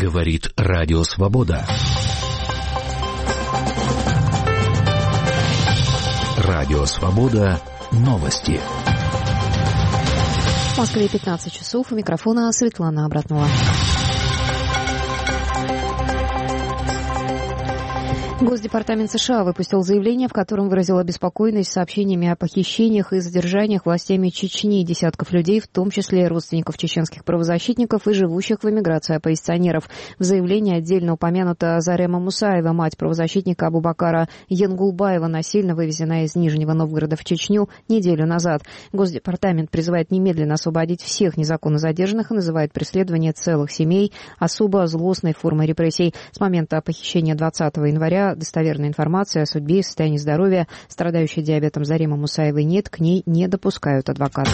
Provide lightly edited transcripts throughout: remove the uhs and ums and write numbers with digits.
Говорит Радио Свобода. Радио Свобода. Новости. В Москве 15 часов. У микрофона Светлана Абратнова. Госдепартамент США выпустил заявление, в котором выразил обеспокоенность сообщениями о похищениях и задержаниях властями Чечни десятков людей, в том числе родственников чеченских правозащитников и живущих в эмиграции оппозиционеров. В заявлении отдельно упомянута Зарема Мусаева, мать правозащитника Абубакара Янгулбаева, насильно вывезенная из Нижнего Новгорода в Чечню неделю назад. Госдепартамент призывает немедленно освободить всех незаконно задержанных и называет преследование целых семей особо злостной формой репрессий. С момента похищения 20 января достоверной информации о судьбе и состоянии здоровья страдающей диабетом Заремы Мусаевой нет, к ней не допускают адвоката.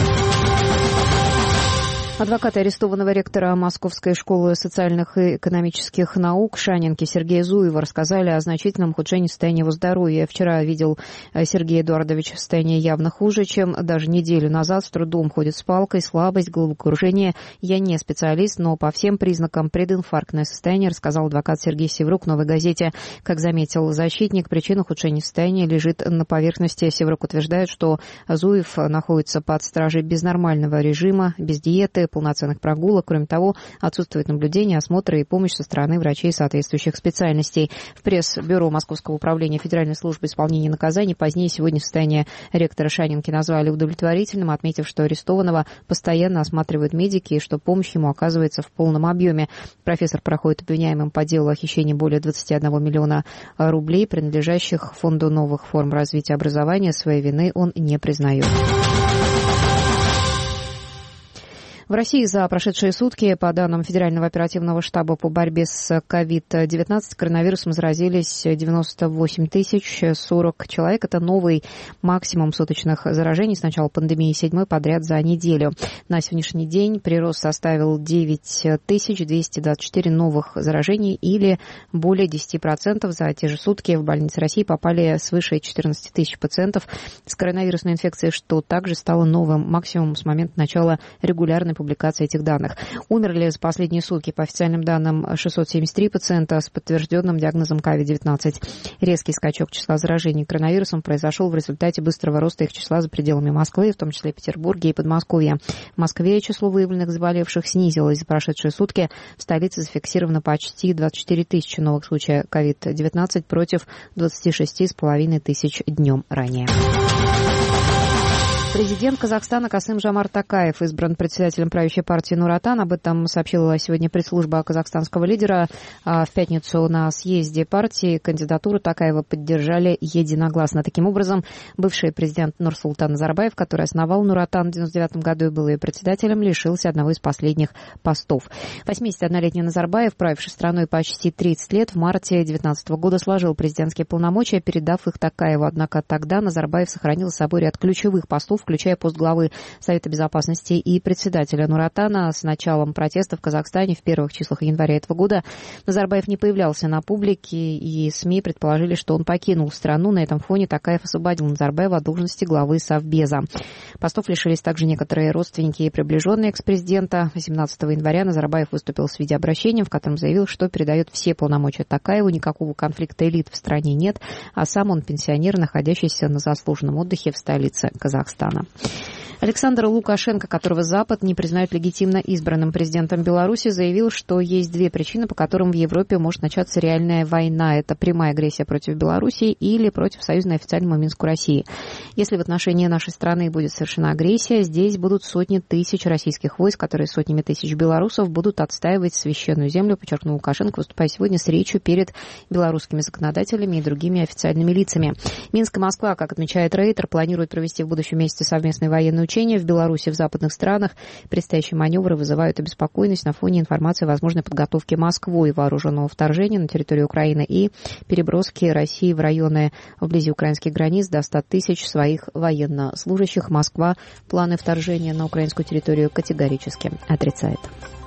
Адвокаты арестованного ректора Московской школы социальных и экономических наук Шанинки Сергея Зуева рассказали о значительном ухудшении состояния его здоровья. Вчера видел Сергей Эдуардович состояние явно хуже, чем даже неделю назад. С трудом ходит с палкой, слабость, головокружение. Я не специалист, но по всем признакам прединфарктное состояние, рассказал адвокат Сергей Севрук «Новой газете». Как заметил защитник, причина ухудшения состояния лежит на поверхности. Севрук утверждает, что Зуев находится под стражей без нормального режима, без диеты, полноценных прогулок. Кроме того, отсутствует наблюдение, осмотры и помощь со стороны врачей соответствующих специальностей. В пресс-бюро Московского управления Федеральной службы исполнения наказаний позднее сегодня состояние ректора Шанинки назвали удовлетворительным, отметив, что арестованного постоянно осматривают медики и что помощь ему оказывается в полном объеме. Профессор проходит обвиняемым по делу о хищении более 21 миллиона рублей, принадлежащих Фонду новых форм развития образования. Своей вины он не признает. В России за прошедшие сутки, по данным Федерального оперативного штаба по борьбе с COVID-19, коронавирусом заразились 98 040 человек. Это новый максимум суточных заражений с начала пандемии, 7-й подряд за неделю. На сегодняшний день прирост составил 9224 новых заражений или более 10%. За те же сутки в больницы России попали свыше 14 тысяч пациентов с коронавирусной инфекцией, что также стало новым максимумом с момента начала регулярной публикации этих данных. Умерли за последние сутки, по официальным данным, 673 пациента с подтвержденным диагнозом COVID-19. Резкий скачок числа заражений коронавирусом произошел в результате быстрого роста их числа за пределами Москвы, в том числе Петербурге и Подмосковья. В Москве число выявленных заболевших снизилось. За прошедшие сутки в столице зафиксировано почти 24 тысячи новых случаев COVID-19 против 26,5 тысяч днем ранее. Президент Казахстана Касым-Жомарт Токаев избран председателем правящей партии Нур-Отан. Об этом сообщила сегодня пресс-служба казахстанского лидера. В пятницу на съезде партии кандидатуру Токаева поддержали единогласно. Таким образом, бывший президент Нурсултан Назарбаев, который основал Нур-Отан в 1999 году и был ее председателем, лишился одного из последних постов. 81-летний Назарбаев, правивший страной почти 30 лет, в марте 2019 года сложил президентские полномочия, передав их Токаеву. Однако тогда Назарбаев сохранил за собой ряд ключевых постов, включая пост главы Совета Безопасности и председателя Нур-Отана. С началом протестов в Казахстане в первых числах января этого года Назарбаев не появлялся на публике, и СМИ предположили, что он покинул страну. На этом фоне Токаев освободил Назарбаева от должности главы Совбеза. Постов лишились также некоторые родственники и приближенные экс-президента. 18 января Назарбаев выступил с видеообращением, в котором заявил, что передает все полномочия Токаеву, никакого конфликта элит в стране нет, а сам он пенсионер, находящийся на заслуженном отдыхе в столице Казахстана. Александр Лукашенко, которого Запад не признает легитимно избранным президентом Беларуси, заявил, что есть две причины, по которым в Европе может начаться реальная война. Это прямая агрессия против Беларуси или против союзной официальному Минску России. Если в отношении нашей страны будет совершена агрессия, здесь будут сотни тысяч российских войск, которые сотнями тысяч белорусов будут отстаивать священную землю, подчеркнул Лукашенко, выступая сегодня с речью перед белорусскими законодателями и другими официальными лицами. Минск и Москва, как отмечает Рейтер, планируют провести в будущем месяце совместные военные учения в Беларуси и в западных странах. Предстоящие маневры вызывают обеспокоенность на фоне информации о возможной подготовке Москвой вооруженного вторжения на территорию Украины и переброски России в районы вблизи украинских границ до 100 тысяч своих военнослужащих. Москва планы вторжения на украинскую территорию категорически отрицает.